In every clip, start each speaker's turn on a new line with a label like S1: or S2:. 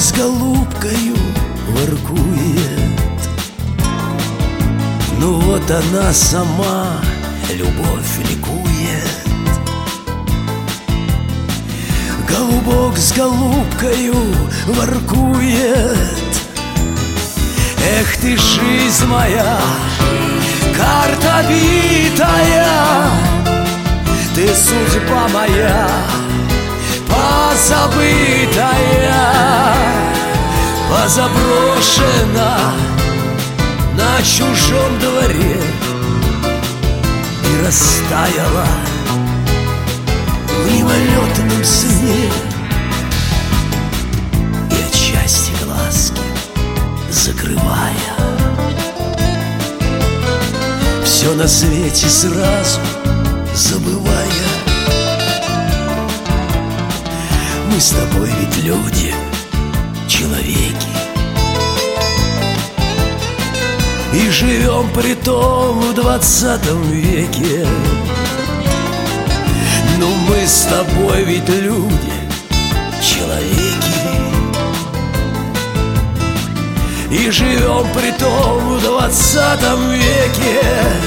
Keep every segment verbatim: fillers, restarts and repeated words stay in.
S1: с голубкою воркует. Ну вот она сама, любовь ликует. Голубок с голубкою воркует. Эх ты, жизнь моя, карта битая, ты судьба моя, позабытая, позаброшена на чужом дворе и растаяла в мимолетном сне. И отчасти глазки закрывая, все на свете сразу забывая, мы с тобой ведь люди, человеки, и живем притом в двадцатом веке. Ну мы с тобой ведь люди, человеки, и живем притом в двадцатом веке.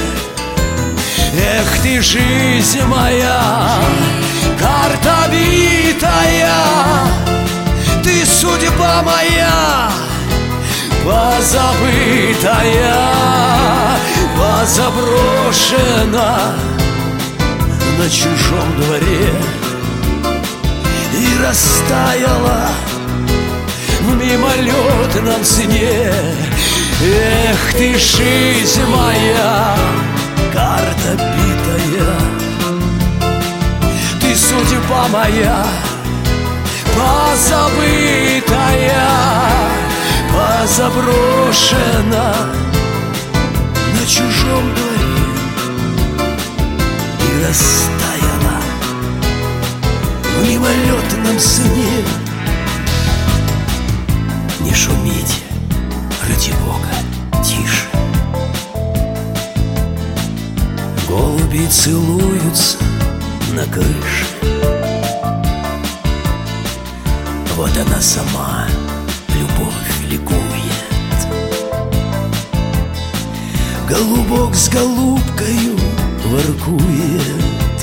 S1: Эх ты, жизнь моя, карта битая, ты судьба моя, позабытая, позаброшена на чужом дворе и растаяла в мимолетном сне. Эх ты, жизнь моя, карта битая, ты судьба моя, позабытая, позаброшена на чужом дворе и растаяла в мимолетном сне. Не шумите, ради Бога, тише. Голуби целуются на крыше. Вот она сама, любовь ликует. Голубок с голубкою воркует.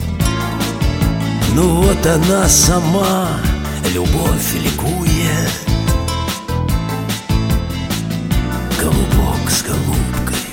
S1: Ну вот она сама, любовь ликует. Голубок с голубкой